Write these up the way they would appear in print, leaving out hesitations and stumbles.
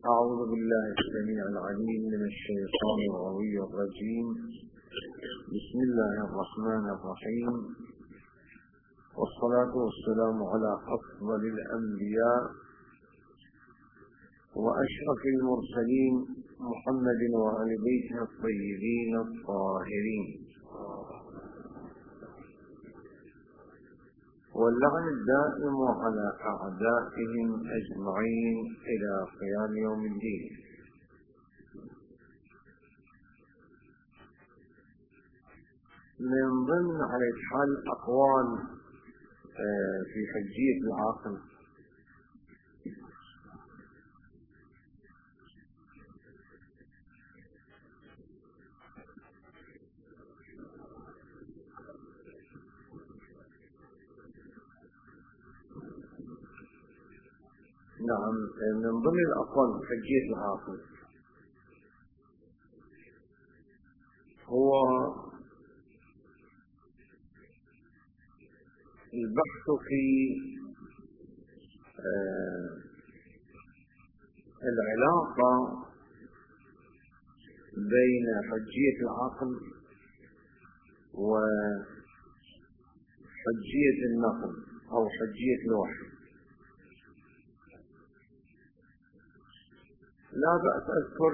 أعوذ بالله السميع العليم من الشيطان الغوي الرجيم. بسم الله الرحمن الرحيم، والصلاة والسلام على أفضل الأنبياء وأشرف المرسلين محمد وآل بيته الطيبين الطاهرين، واللعن الدائم على أعدائهم أجمعين إلى قيام يوم الدين. من ضمن على حال أقوال في حجية العاقل نعم، من ضمن الأقوال في حجية العاقل هو البحث في العلاقة بين حجية العقل وحجية النقل أو حجية الوحي. لا بأس أذكر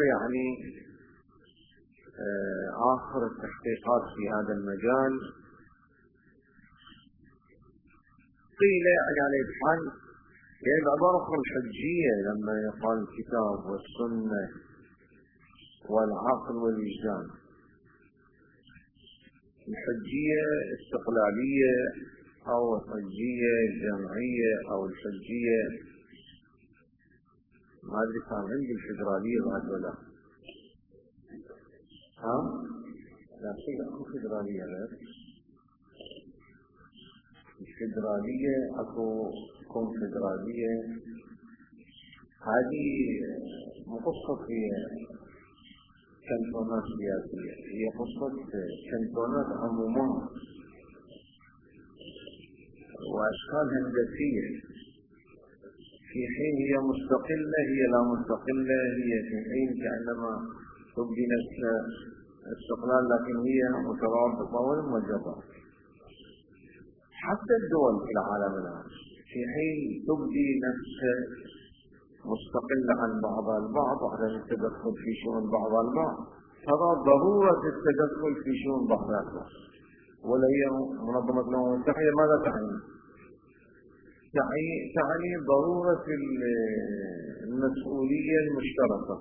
آخر التحقيقات في هذا المجال. قيل على الحال بعبارة أخرى الحجية لما يقال الكتاب والسنة والعقل والوجدان، الحجية استقلالية أو الحجية جمعية أو الحجية ما أدري كان عندي الفيدرالية بعد ولا لا شيء أكو فيدرالية غير الفيدرالية، أكو كونفدرالية. هذه قصة في كنتونات سياسية، هي قصة كنتونات عموما وأشكال هندسية، في حين هي مستقلة هي لا مستقلة، هي في حين كأنما تبدي نفس استقلال لكن هي مترابطة والموجبة. حتى الدول في العالم الآن في حين تبدي نفس مستقلة عن بعضها البعض على التدخل في شؤون بعضها البعض، ترى ضرورة التدخل في شؤون بعضها البعض. ولا هي منظمة الأمم المتحدة ماذا تعني؟ تعني ضرورة المسؤولية المشتركة،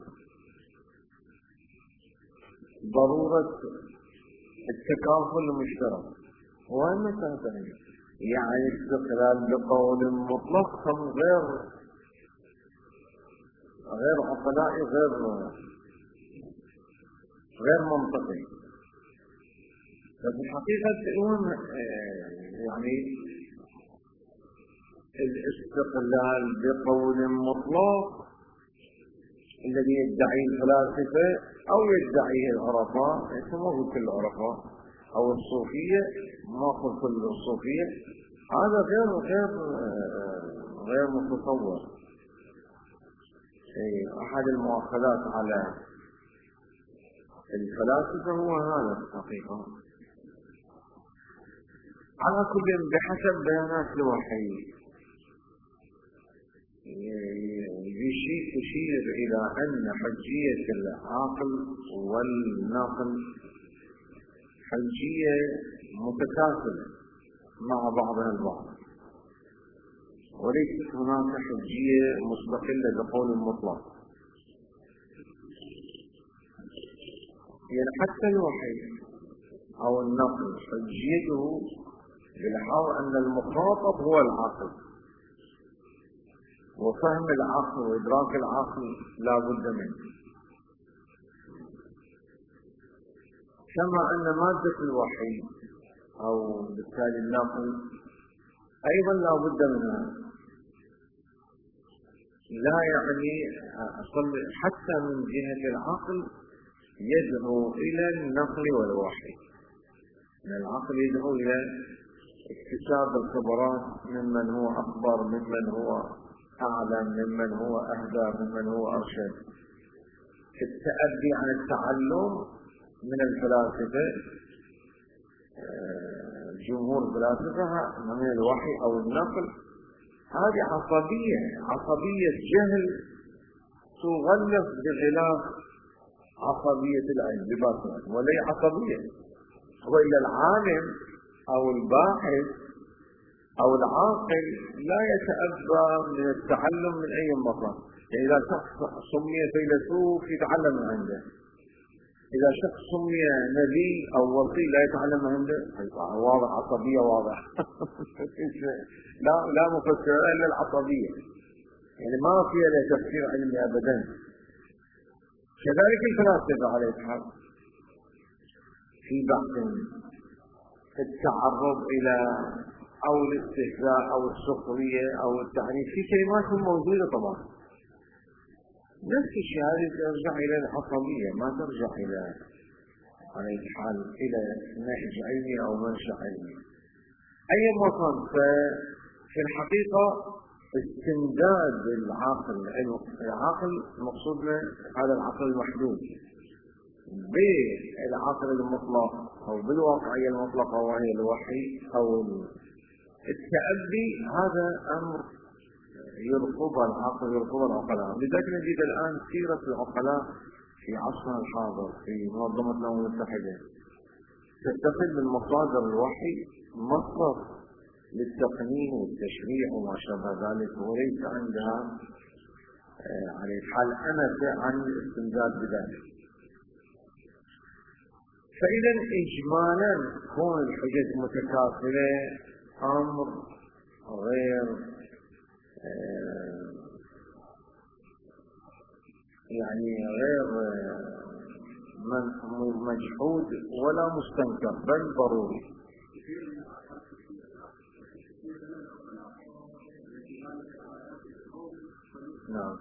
ضرورة التكافل المشترك. وأنا تعني يعني استقلال بقول مطلق غير عقلائي غير منطقي. ففي الحقيقة الاستقلال بقول مطلق الذي يدعيه الفلاسفة أو يدعيه العرفاء، يسموه كل العرفاء أو الصوفية، ما أقول كل الصوفية، هذا غير متصور. أحد المؤاخذات على الفلاسفة هو هذا الحقيقة. على كل بحسب بيانات الوحي تشير إلى أن حجية العقل والنقل حجية متكافلة مع بعضها البعض، وليست هناك حجية مستقلة بقول مطلق. يعني حتى الوحي أو النقل حجيته بالحال أن المخاطب هو العقل، وفهم العقل وإدراك العقل لا بد منه، كما أن مادة الوحي أو بالتالي النقل أيضا لا بد منها. لا يعني حتى من جهة العقل يدعو إلى النقل والوحي، العقل يدعو إلى اكتساب الخبرات ممن هو أكبر، ممن هو أعلم، ممن هو أهدى، ممن هو أرشد. التأدي عن التعلم من الفلاسفة، جمهور الفلاسفة، من الوحي أو النقل، هذه عصبية جهل تغلف بغلاف عصبية العلم بباطنها، ولي عصبية. وإلا العالم أو الباحث أو العاقل لا يتأبى من التعلم من أي مصدر. يعني إذا شخص سمي فيلسوف يتعلم من عنده، إذا شخص سمي نبي أو وصي لا يتعلم من عنده، واضح، عصبية واضح. لا مفسر إلا العصبية، يعني ما فيها لا تفسير علمي أبدا. كذلك الفلاسفة عليه الحق في بحث التعرض إلى أو الاستهزاء أو السخرية أو التحريف في كلمات موجودة طبعا. نفس الشيء هذه ترجع إلى العصبية، ما ترجع إلى على الحال إلى نهج علمي أو منشأ علمي. أي مكان في الحقيقة استمداد العقل المقصود هذا العقل المحدود بالعقل المطلق أو بالواقعية المطلقة وهي الوحي أو التأدي، هذا أمر يرفض العقل، يرفض العقلاء. لذلك نجد الآن سيرة العقلاء في عصرنا الحاضر في منظمة الأمم المتحدة تتصل بالمصادر الوحي مصدر للتقنين والتشريع وما شابه ذلك، وليس عندها على الحال أنف عن الاستمداد بذلك. فإذا إجمالا كون الحجج متكافلة أمر غير يعني غير مجحود ولا مستنكر، بل ضروري. نعم.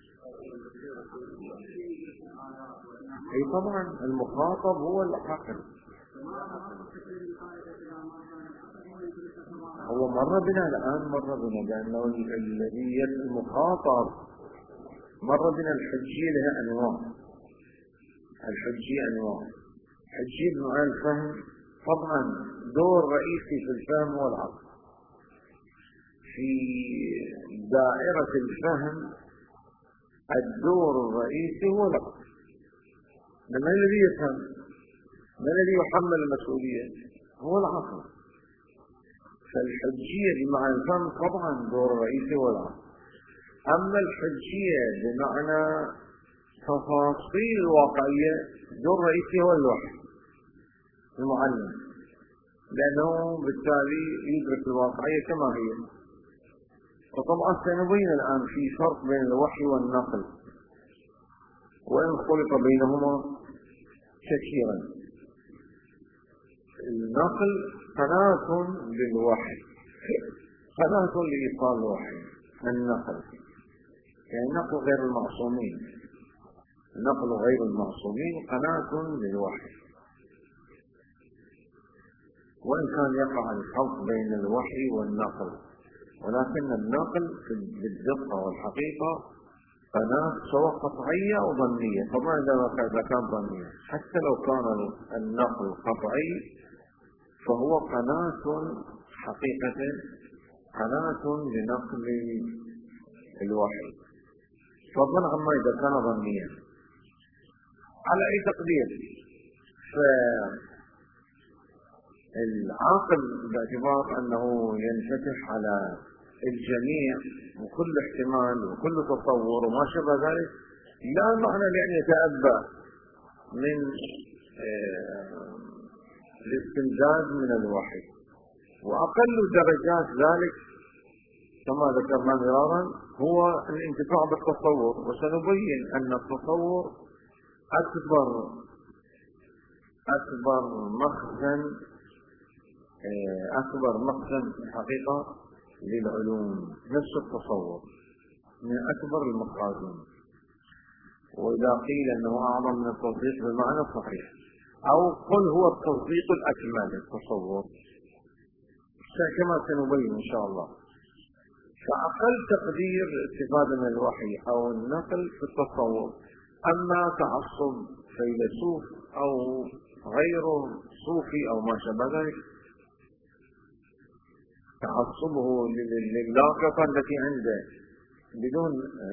اي طبعا المخاطب هو العاقل. هو مر بنا الآن، لأنه الذي المخاطب مر بنا الحجية لها أنواع. الحجية أنواع، حجية بمعنى الفهم، طبعا دور رئيسي في الفهم هو العقل. في دائرة الفهم الدور الرئيسي هو العقل. من الذي يفهم؟ من الذي يحمل المسؤولية؟ هو العقل. فالحجية بمعنى الفهم طبعا دور رئيسي هو العقل. أما الحجية بمعنى تفاصيل الواقعية دور رئيسي هو الوحي المعلم، لأنه بالتالي يدرك الواقعية كما هي. وطبعا سنبين الآن في فرق بين الوحي والنقل، وإن خلط بينهما كثيرا. النقل قناة للوحي، قناة لإيصال الوحي. النقل يعني نقل غير المعصومين، نقل غير المعصومين قناة للوحي. وإن كان يقع الخلط بين الوحي والنقل، ولكن النقل بالدقة والحقيقة قناة سواء قطعية أو ظنية. طبعا إذا كان ظنية، حتى لو كان النقل قطعي فهو قناة حقيقة، قناة لنقل الوحي، فضلا عما إذا كان ظنيا. على أي تقدير، فالعاقل باعتبار أنه ينفتح على الجميع وكل احتمال وكل تصور وما شابه ذلك، لا معنى لأن يتأبى من الاستمداد من الوحي. وأقل درجات ذلك كما ذكرنا مرارا هو الانتفاع بالتصور. وسنبين أن التصور أكبر مخزن في الحقيقة للعلوم. نفس التصور من أكبر المخازن، وإذا قيل أنه أعظم من التصديق بالمعنى الصحيح، أو قل هو التصديق الأكمل التصور، كما سنبين إن شاء الله. فأقل تقدير استفادة من الوحي أو النقل في التصور. أما تعصب فيلسوف أو غيره صوفي أو ما شابه ذلك، تعصبه للاقطة التي عنده بدون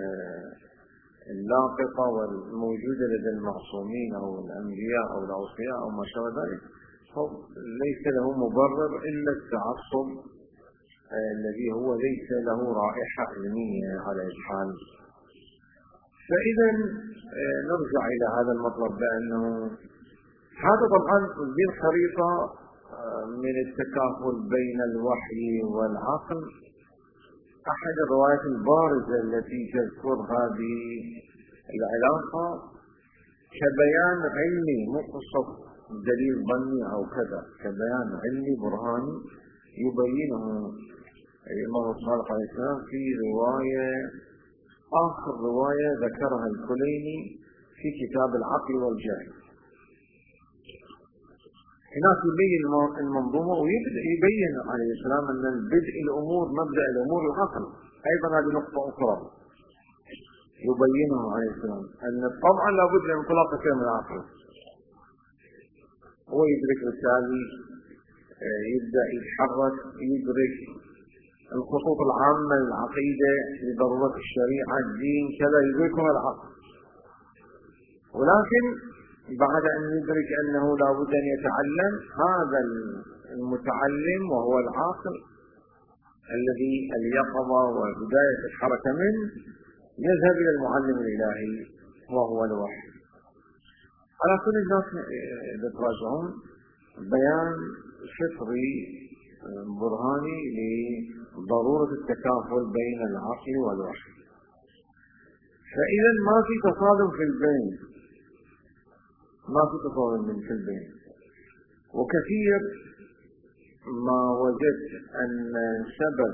اللاقطة والموجودة لدى المعصومين أو الأنبياء أو الأوصياء أو ما شابه ذلك، ليس له مبرر إلا التعصب الذي هو ليس له رائحة علمية على الحال. فإذا نرجع إلى هذا المطلب بأنه هذا طبعا بالخريطة من التكافل بين الوحي والعقل. أحد الروايات البارزة التي تذكر هذه العلاقة كبيان علمي مقصد دليل ظني أو كذا، كبيان علمي برهاني يبينه الإمام الصادق عليه السلام في رواية، آخر رواية ذكرها الكليني في كتاب العقل والجهل. هناك يبين المنظومة ويبين عليه السلام أن البدء الأمور مبدأ الأمور العقل. أيضا هذه نقطة أخرى يبينها عليه السلام، أن طبعا لابد من انطلاق شيء من العقل. هو يدرك بالتالي يبدأ يتحرك، يدرك الخطوط العامة العقيدة لضرورة الشريعة الدين كذا، يدركها العقل. ولكن بعد أن يدرك أنه لا بد أن يتعلم، هذا المتعلم وهو العاقل الذي اليقظة وبداية الحركة منه يذهب إلى المعلم الإلهي وهو الوحي. على كل الناس إذا تراجعون بيان فطري برهاني لضرورة التكافل بين العقل والوحي. فإذا ما في تصادم في البين، ما في تصادم في البين. وكثير ما وجدت أن سبب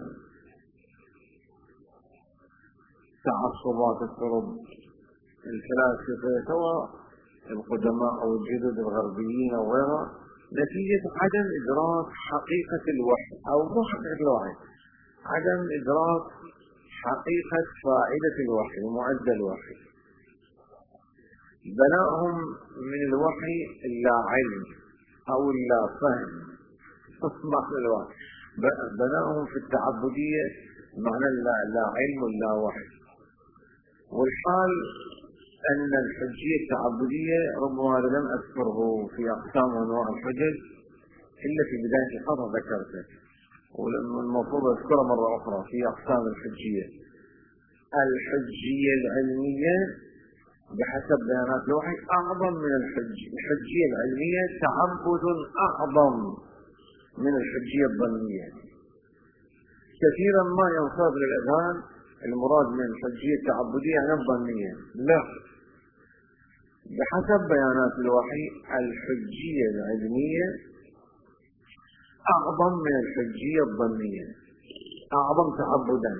تعصبات الطرب الفلاسفة سواء القدماء أو الجدد الغربيين أو غيرها نتيجة عدم إدراك حقيقة الوحي، أو مو حقيقة الوحي، عدم إدراك حقيقة فائدة الوحي ومعدل الوحي. بناهم من الوحي اللا علم أو اللا فهم معنى الوحي، بناهم في التعبدية معنى لا علم ولا وحي. والحال أن الحجية التعبدية ربما هذا لم أذكره في أقسام وأنواع الحجج إلا في بداية القطع ذكرته، والمفروض أذكره مرة أخرى في أقسام الحجية. الحجية العلمية بحسب بيانات الوحي أعظم من الحجية العلمية تعبد أعظم من الحجية الظنية. كثيرا ما ينصب للأذهان المراد من الحجية التعبدية عن الظنية، لا، بحسب بيانات الوحي الحجية العلمية أعظم من الحجية الظنية، أعظم تعبدا.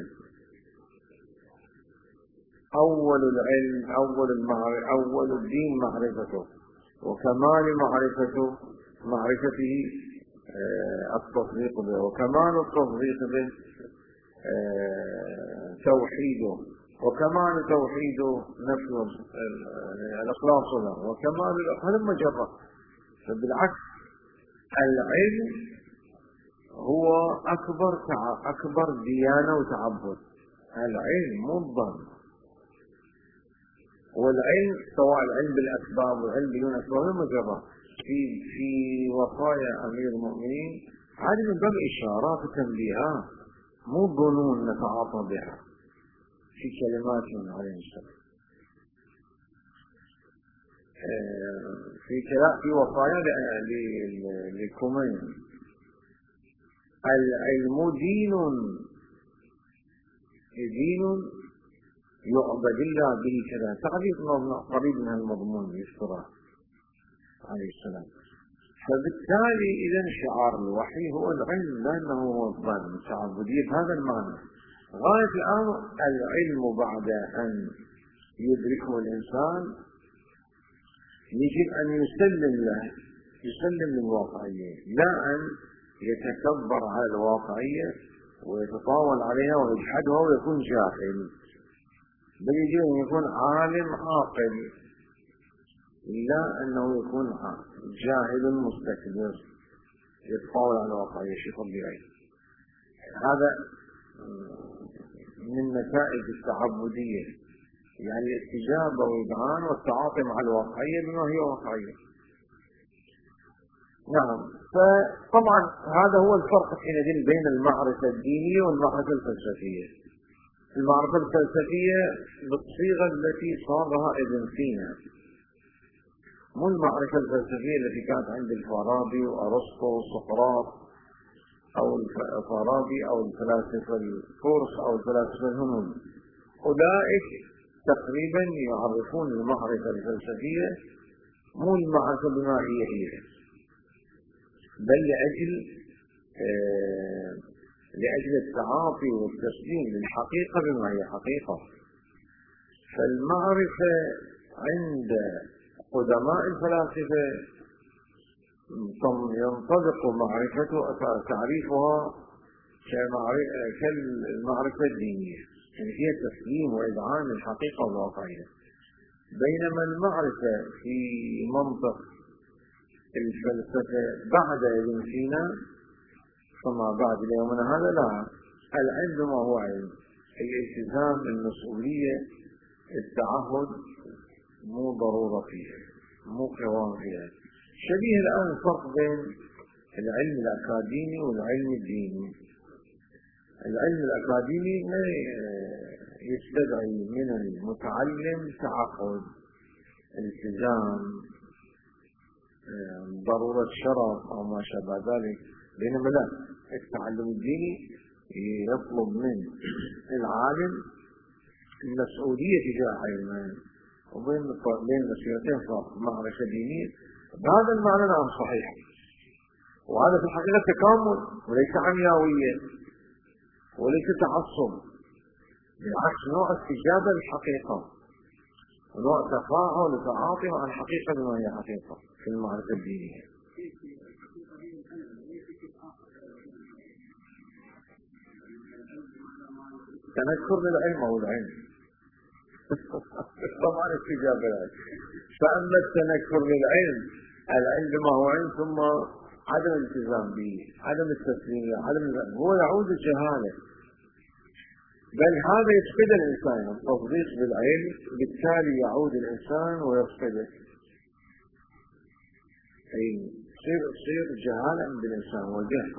أول العلم أول الدين معرفته، وكمال معرفته التصديق به، وكمال التصديق به توحيده، وكمال توحيده نفي الإخلاص له، وكمال هذا مجرد. فبالعكس العلم هو أكبر ديانة وتعبد. العلم مو الظن. والعلم سواء العلم بالأسباب والعلم بدون أسباب مجرد. في وصايا أمير المؤمنين هذه من باب إشارات وتنبيهات، مو ظنون نتعاطى بها في كلمات عليه السلام. في وصايا لكمين العلم دين يعبد الله به كذا، تعبير قريب من المضمون يذكره عليه السلام. فبالتالي إذا شعار الوحي هو العلم، لأنه هو الظن التعبدية بهذا المعنى. غاية الأمر العلم بعد أن يدركه الإنسان يجب أن يسلم للواقعية، لا أن يتكبر على الواقعية ويتطاول عليها ويجحدها ويكون جاهل، بل يجب أن يكون عالم عاقل، لا أنه يكون جاهل مستكبر يتطاول على الواقعية شيء طبيعي. هذا من نتائج التعبدية، يعني الاستجابة والإذعان والتعاطي مع الواقعية بما هي واقعية. نعم، فطبعا هذا هو الفرق حينئذ بين المعرفة الدينية والمعرفة الفلسفية. المعرفة الفلسفية بالصيغة التي صاغها ابن سينا، مو المعرفة الفلسفية التي كانت عند الفارابي وأرسطو وسقراط أو الفارابي أو الفلاسفة الفرس أو الفلاسفة الهنود. أولئك تقريبا يعرفون المعرفة الفلسفية مو المعرفة بما هي بل لأجل التعاطي والتسليم للحقيقة بما هي حقيقة. فالمعرفة عند قدماء الفلاسفة ينطبق تعريفها كالمعرفة الدينية، يعني هي تسليم وإذعان الحقيقة والواقعية. بينما المعرفة في منطق الفلسفة بعد ابن سينا فما بعد ليومنا هذا لا، العلم ما هو علم، الالتزام، المسؤولية، التعهد، مو ضرورة فيها، مو قوام فيها. شبيه الآن الفرق بين العلم الأكاديمي والعلم الديني. العلم الأكاديمي ما يستدعي من المتعلم تعهد، التزام، ضرورة شرف أو ما شابه ذلك. بينما لا، التعلم الديني يطلب من العالم المسؤولية تجاه علمه، وبين مسيرتين فرق. معرفة دينية بهذا المعنى نعم صحيح، وهذا في الحقيقة تكامل وليس عمياوية وليس تعصب، بالعكس نوع استجابة للحقيقة ونوع تفاعل وتعاطي مع الحقيقة بما هي حقيقة في المعرفة الدينية. تنكر للعلم أو العلم طبعا استجابة للعلم. فأما التنكر للعلم، العلم بما هو علم ثم عدم الالتزام به، عدم التسليم، هو يعود الجهالة، بل هذا يفقد الإنسان التصديق بالعلم، بالتالي يعود الإنسان ويفقده، أي تصير جهالة عند الإنسان وجهل.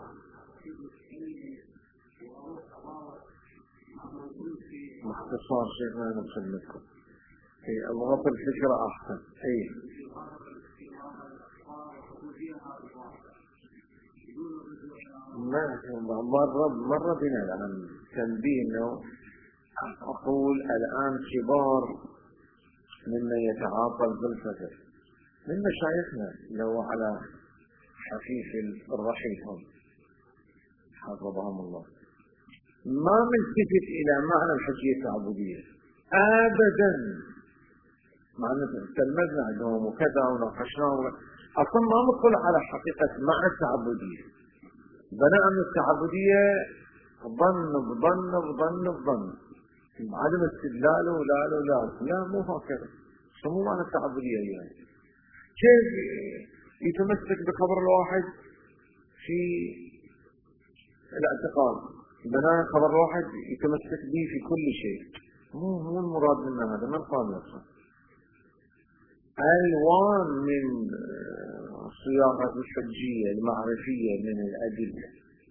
باختصار شيء ما نقصد لكم الغط الفكرة أحسن. مرة بنا الآن تنبيه أنه أقول الآن كبار ممن يتعاطى الفلسفة من مشايخنا لو على حفيف الرحيم حفظهم الله ما ملتفت إلى معنى الحجية التعبدية أبدا، معنى تلمذنا عندهم وكذا وناقشناه أصلا ما مطلع على حقيقة معنى التعبدية. بناء من التعبدية ظن بظن بظن بظن، عدم استدلال لا مو هكذا. شو معنى التعبدية يعني؟ كيف يتمسك بخبر الواحد في الاعتقاد، بناء خبر الواحد يتمسك به في كل شيء؟ مو المراد منا هذا. من قال نفسه ألوان من صياغة الحجية المعرفية من الأدلة.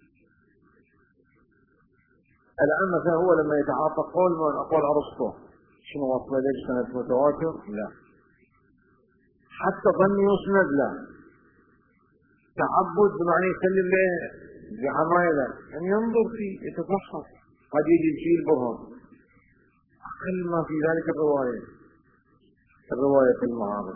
الآن مثلا هو لما يتعاطى قول من أقوال أرسطو شنو وصل ليش سنة متواتر؟ لا. حتى ظن يسند لا. تعبد بمعنى يسلم له بعمايله أن ينظر فيه يتفحص، قد يجي شيء البرهان أقل ما في ذلك الرواية في المعارف،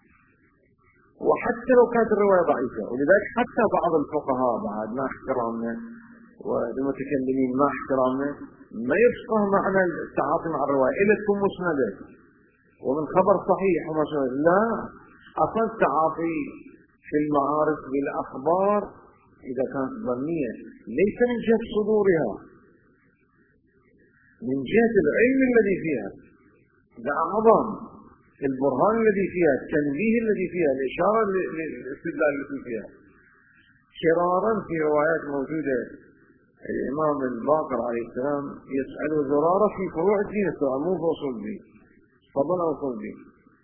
وحتى لو كانت الرواية ضعيفة. ولذلك حتى بعض الفقهاء بعد ما احترامنا والمتكلمين ما احترامنا ما يفقه معنى التعاطي مع الرواية إلا تكون مسندة ومن خبر صحيح وما شابه. لا، أصلا التعاطي في المعارف بالأخبار إذا كانت ظنية ليس من جهة صدورها، من جهة العلم الذي فيها، الأعظم، البرهان الذي فيها، التنبيه الذي فيها، الإشارة للاستدلال التي فيها. شرارا في روايات موجودة الإمام الباقر عليه السلام يسأل زرارة في فروع الدين، مو في أصول الدين، فضل أصول الدين،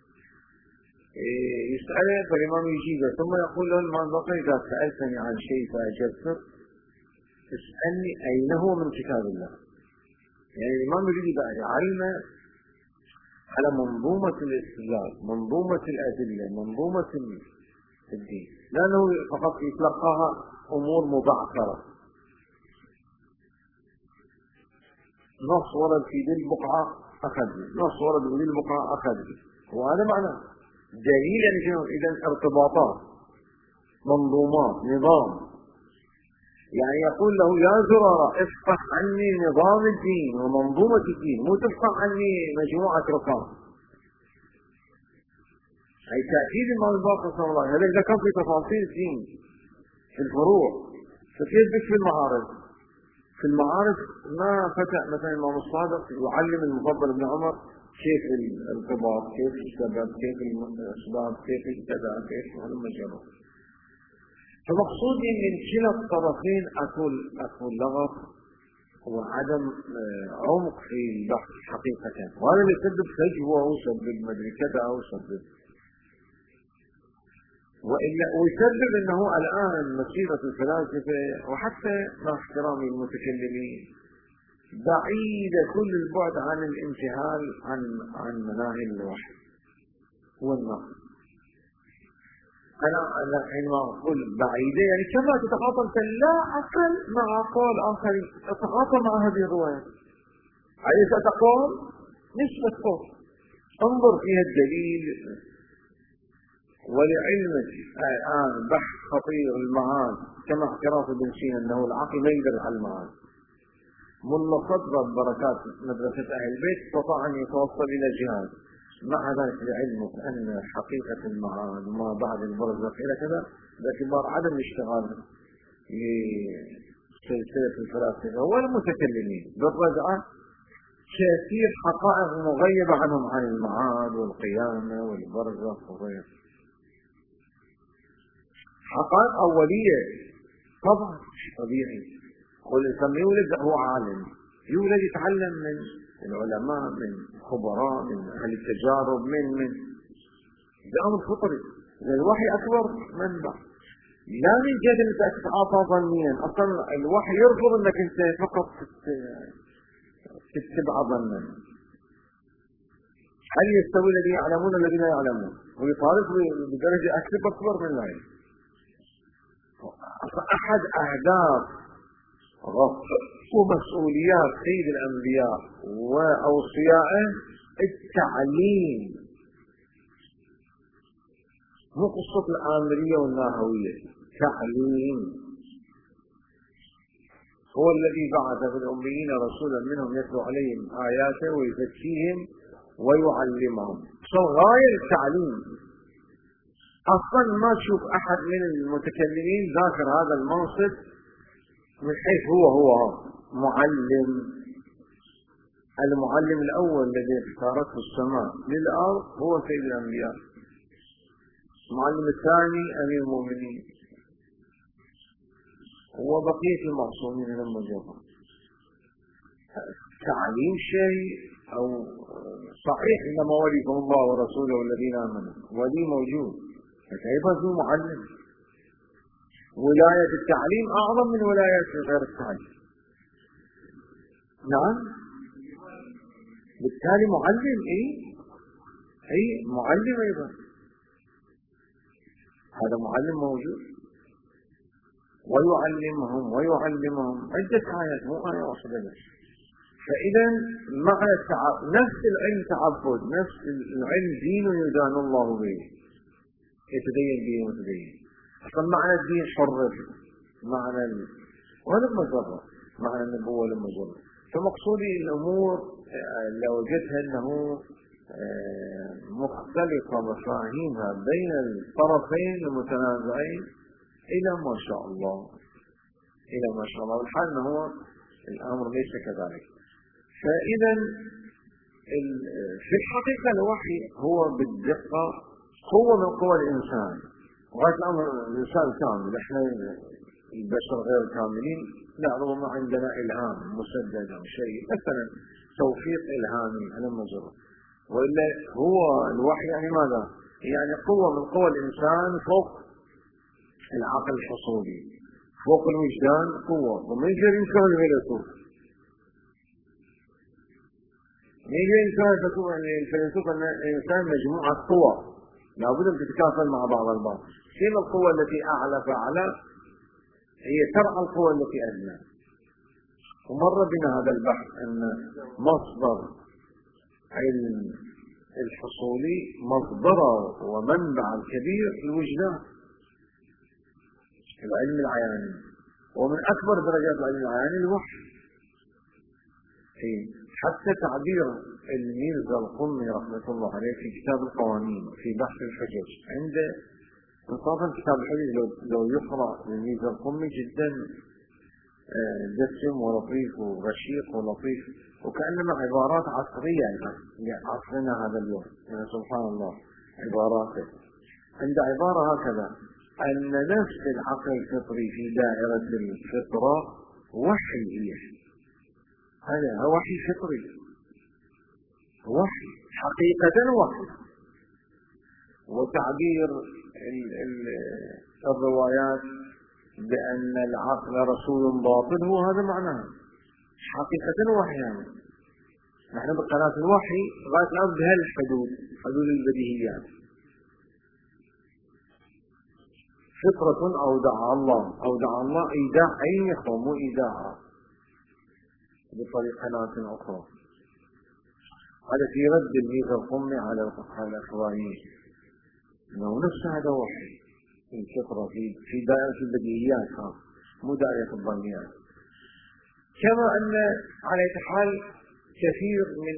يسأله فالإمام يجيبه ثم يقول له الإمام الباقر إذا سألتني عن شيء فأجبتك اسألني أين هو من كتاب الله. يعني الإمام يريد بعد علم على منظومة الاستدلال، منظومة الأدلة، منظومة الدين، لأنه فقط يتلقاها أمور مبعثرة، نص ورد في ذي البقعة أخذ، نص ورد في ذي البقعة أخذ، وهذا معنى دليل. يعني شنو؟ إذا ارتباطات، منظومات، نظام. يعني يقول له يا زرارة افقه عني نظام الدين ومنظومة الدين، مو تفقه عني مجموعة رقم. أي تأكيد الإمام الباقر صلى الله عليه وسلم هذا ذكر في تفاصيل الدين في الفروع. فكيف بك في المعارض؟ في المعارض ما فتح مثلا الإمام الصادق يعلم المفضل ابن عمر كيف الارتباط، كيف السبب، كيف الأسباب، كيف الكذا، كيف هذا جرى. فمقصودي من كلا الطرفين أكو لغط وعدم عمق في البحث حقيقة، وهذا اللي يسبب فجوة أو يسبب مدري كذا أو يسبب، ويسبب أنه الآن مسيرة الفلاسفة وحتى مع احترامي المتكلمين بعيدة كل البعد عن الانتهال عن مناهج الوحي والنقل. أنا حينما أقول بعيدة يعني كما تتعاطى لا أقل مع أقوال آخرين، تتعاطى مع هذه الروايات. أليس أقوال نسبة قول، انظر فيها الدليل. ولعلمك الآن بحث خطير المعاد كما اعتراف ابن سينا أنه العقل ما يقدر على المعاد. ملا صدر بركات مدرسة أهل البيت استطاع أن يتوصل إلى جهاد، مع ذلك لعلمك أن حقيقة المعاد وما بعد البرزخ إلى كذا باعتبار عدم الاشتغال لسلسلة الفلاسفة والمتكلمين بالرجعة كثير حقائق مغيبة عنهم عن المعاد والقيامة والبرزخ وغيره. حقائق أولية طبعا طبيعي، والإنسان يولد هو عالم، يولد يتعلم من العلماء، من خبراء، من أهل التجارب، من بأمر فطري. الوحي أكبر منبع، لا من جهة أنك تتعاطى ظنيا. أصلا الوحي يرفض أنك أنت فقط تتبع ظنا. هل يستوي الذين يعلمون الذين لا يعلمون؟ ويطالب بدرجة أكبر من لا يعلم. أحد أهداف ومسؤوليات سيد الأنبياء وأوصيائه التعليم، مو قصة الآمرية والناهوية، تعليم. هو الذي بعث في الأميين رسولا منهم يتلو عليهم آياته ويزكيهم ويعلمهم. غاية التعليم. أصلا ما تشوف أحد من المتكلمين ذاكر هذا المنصب من حيث هو معلم. المعلم الأول الذي اختارته السماء للأرض هو سيد الأنبياء. المعلم الثاني أمير المؤمنين، وبقية المعصومين لما جاءوا. تعليم شيء أو صحيح إنما وليكم الله ورسوله والذين آمنوا، ولي موجود، فكيف هو معلم؟ ولاية التعليم أعظم من ولاية غير التعليم. نعم، بالتالي معلم. أي معلم أيضا، هذا معلم موجود ويعلمهم عدة آيات، مو آية واحدة بس. فإذا معنى نفس العلم تعبد، نفس العلم دين يدان الله به، يتدين به متدين. أصلا معنى الدين حرر، معنى وهذا المجرد، معنى النبوة للمجرد. فمقصودي الأمور لو وجدتها أنه مختلطة مفاهيمها بين الطرفين المتنازعين إلى ما شاء الله إلى ما شاء الله، والحال أنه هو الأمر ليس كذلك. فإذا في الحقيقة الوحي هو بالدقة قوة من قوى الإنسان، وغاية الأمر الإنسان كامل، إحنا البشر غير كاملين، لا ربما عندنا إلهام مسدد أو شيء مثلا توفيق إلهامي على مجرد، وإلا هو الوحي يعني ماذا؟ يعني قوة من قوى الإنسان فوق العقل الحصولي، فوق الوجدان قوة، وما يجري ينكر الفيلسوف، ما يجري ينكر الفيلسوف أن الإنسان مجموعة قوى لابد أن تتكافل مع بعض البعض. شنو القوة التي أعلى فأعلى؟ هي ترعى القوى التي أدنى. ومر بنا هذا البحث أن مصدر علم الحصولي مصدره ومنبع الكبير الوجدان، العلم العياني، ومن أكبر درجات العلم العياني الوحي. حتى تعبير الميرزا القمي رحمة الله عليه في كتاب القوانين في بحث الحجج، عند انصافا كتاب الحجج لو يقرأ الميرزا القمي جدا دسم ولطيف ورشيق ولطيف، وكأنما عبارات عصرية لعصرنا هذا اليوم، يعني سبحان الله عباراته. عند عبارة هكذا أن نفس العقل الفطري في دائرة الفطرة وحي، هذا هو وحي فطري، وحي حقيقة وحي. وتعبير الروايات بأن العقل رسول باطل هو هذا معناه حقيقة وحي. يعني نحن بقناة الوحي غاية الأمر بهالحدود، حدود البديهيات. فطرة أودع الله إيداع أي مو إيداع بطريقة أخرى. هذا في رد الميرزا القمي على الأخوانيين أنه نفس هذا وحي الفطرة في دائرة البديهيات مو دائرة الظنيات. كما أن على حال كثير من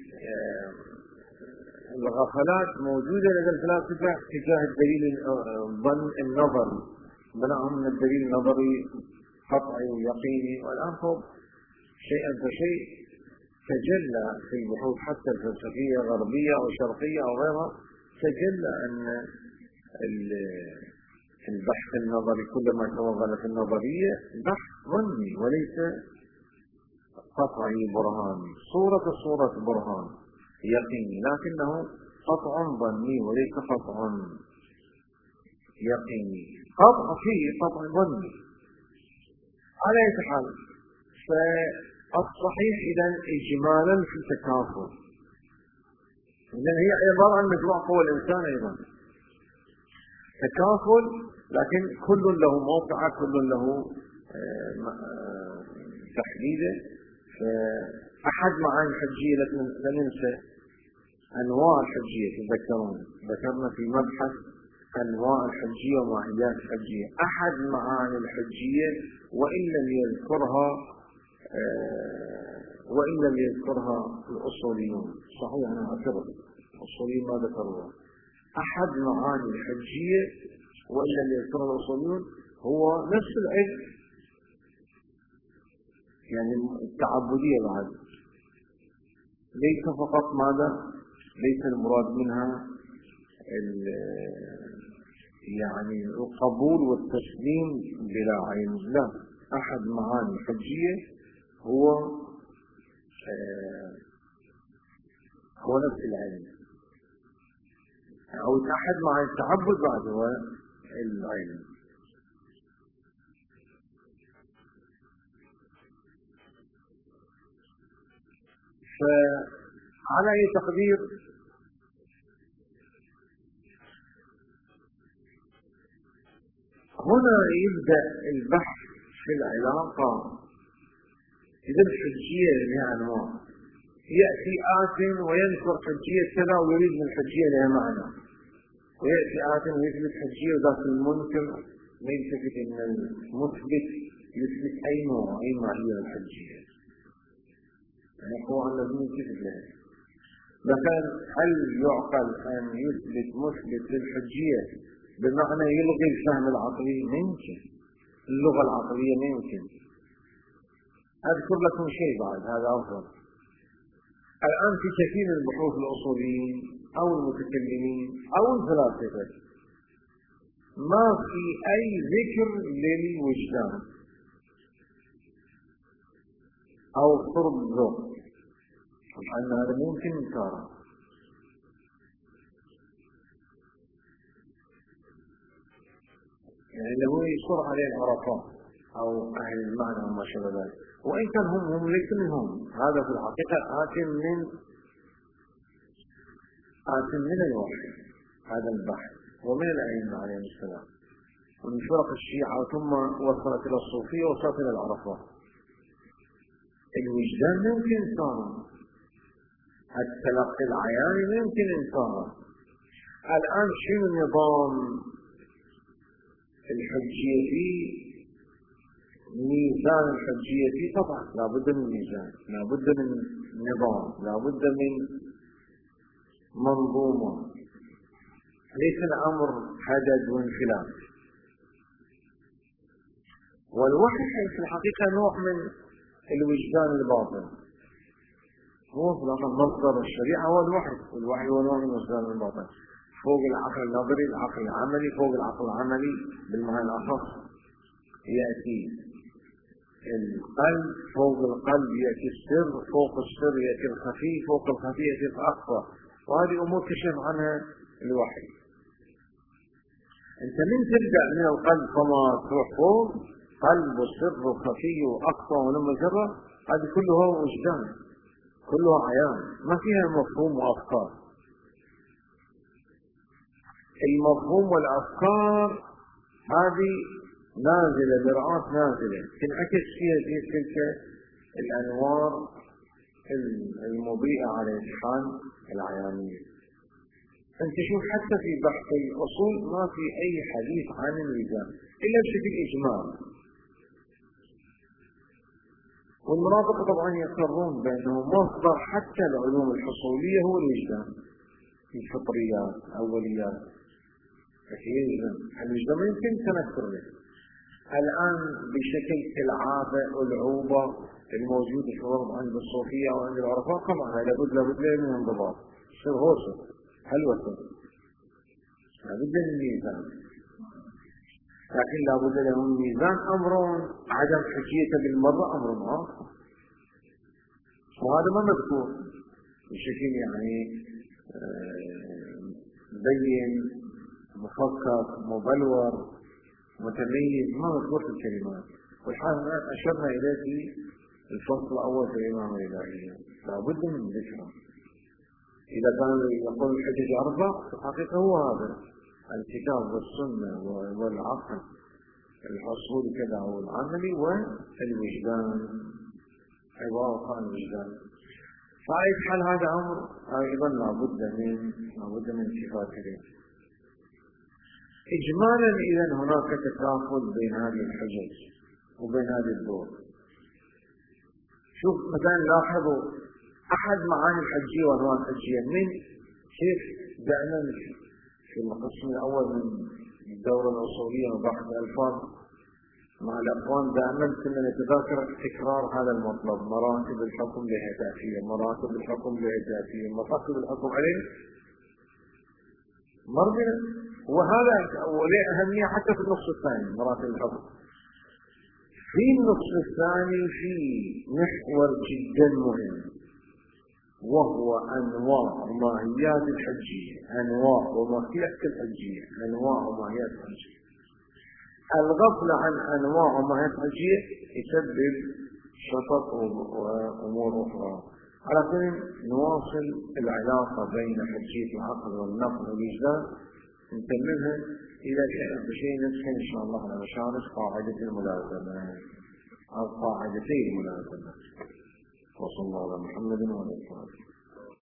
الغفلات موجودة لدى الفلاسفة تجاه الدليل النظري، منعهم من الدليل النظري قطعي ويقيني، والآن شيئا فشيء تجلى في البحوث حتى الفلسفية غربية أو شرقية أو غيرها، تجلى أن البحث النظري كلما توغل في النظرية بحث ظني وليس قطعي برهاني، صورة برهان يقيني، لكنه قطع ظني وليس قطع يقيني، قطع فيه قطع ظني. على أي حال فالصحيح إذا إجمالا في التكافل، إذن هي عبارة عن مجموع قوى الإنسان أيضا تكافل، لكن كل له موقعه، كل له تحديده. فأحد معاني الحجية لا ننسى أنواع الحجية، تذكرون ذكرنا في مبحث أنواع الحجية ومعيات الحجية. أحد معاني الحجية وإن لم يذكرها الأصوليون، صحيح أنا أعتبر الأصوليين ما ذكروها. أحد معاني الحجية وإن لم يذكرها الأصوليون هو نفس العلم، يعني التعبدية بعد، ليس فقط ماذا، ليس المراد منها يعني القبول والتسليم بلا عين، لا. أحد معاني الحجية هو نفس العلم، أو أحد معاني التعبد بعد هو العلم. فعلى أي تقدير هنا يبدأ البحث في العلاقة. إذا الحجية لها أنواع، يأتي آت وينكر حجية كذا ويريد من الحجية لها معنى، ويأتي آت ويثبت حجية وذاك المنكر ما يلتفت أن المثبت يثبت أي نوع أي معية الحجية، يعني هو الذي يلتفت لها. مثلا هل يعقل أن يثبت مثبت للحجية بمعنى يلغي الفهم العقلي؟ ممكن، اللغة العقلية ما يمكن. أذكر لكم شيء بعد هذا أفضل. الآن في كثير من البحوث الأصوليين أو المتكلمين أو الفلاسفة ما في أي ذكر للوجدان أو قرب الذوق، أن هذا ممكن إنكاره. يعني لو يصر عليه العرفاء أو أهل المعنى وما شابه ذلك، وإن كان هم ليس منهم، هذا في الحقيقة آت من الوحي هذا البحث ومن الأئمة عليهم السلام ومن فرق الشيعة ثم وصلت إلى الصوفية وصلت إلى العرفاء. الوجدان ممكن إنكاره، التلقي العياني ممكن إنكاره. الآن شنو النظام الحجية فيه؟ ميزان الحجية فيه طبعا لا بد من ميزان، لا بد من نظام، لا بد من منظومة، ليس الأمر حدد وانفلات. والوحي في الحقيقة نوع من الوجدان الباطن، هو في الأصل مصدر الشريعة هو الوحي، والوحي هو نوع من الوجدان الباطن، فوق العقل النظري العقل العملي، فوق العقل العملي بالمعنى الأخص يأتي القلب، فوق القلب يأتي السر، فوق السر يأتي الخفي، فوق الخفي يأتي الأخفى، وهذه أمور كشف عنها الوحي. أنت من تبدأ من القلب فما تروح فوق قلب وسر وخفي وأخفى ولما جرى، هذه كلها وجدان، كلها عيان، ما فيها مفهوم وأفكار. المفهوم والأفكار هذه نازلة برعاة نازلة تنعكس فيها تلك الأنوار المضيئة على الحال العيانية. أنت شوف حتى في بحث الأصول ما في أي حديث عن الميزان إلا بشكل إجمال، والمناطق طبعا يقرون بأنه مصدر حتى العلوم الحصولية هو الوجدان، الفطريات أوليات الوجدان ما يمكن تنكر له. الآن بشكل العابة والعوبة الموجودة في الوضع عند الصوفية وعند العرفاء طبعا لابد له من انضباط، يصير هوسه هلوسه، لابد من ميزان، لكن لابد له من ميزان. أمر عدم حجيته بالمرة أمر آخر، وهذا ما مذكور بشكل يعني بين مفكر مبلور متميز، ما مذكور في الكلمات. والحال أشرنا إليه في الفصل الأول في الإمام الإلهية، لابد من ذكره. إذا كان يقول الحجج أربع في الحقيقة هو هذا الكتاب والسنة والعقل الحصول كذا هو العملي والوجدان، عبارة عن الوجدان. فأي حال هذا أمر أيضا لابد من صفاته. إجمالا إذا هناك تكافل بين هذه الحجج وبين هذه الدور. شوف مثلا لاحظوا أحد معاني الحجية وأنواع الحجية من كيف دائما في القسم الأول من الدورة الأصولية وبحث الألفاظ مع الأخوان دائما كنا نتذاكر تكرار هذا المطلب، مراتب الحكم بهدافية، مراتب الحكم بهدافية، مراتب الحكم عليه مرضنا، وهذا وليه أهمية حتى في النصف الثاني مراتب الحكم. في النصف الثاني في محور جدا مهم وهو أنواع وماهيات الحجية، أنواع وماهيات الحجية، أنواع وماهيات الحجية. الغفلة عن أنواع وماهيات الحجية يسبب شطط وأمور أخرى. على كل نواصل العلاقة بين حجية العقل والنقل والوجدان نكملها إلى شيء ندخل إن شاء الله على مشارف قاعدة الملازمة أو قاعدتي الملازمة. وصلى الله على محمد وعلى آله.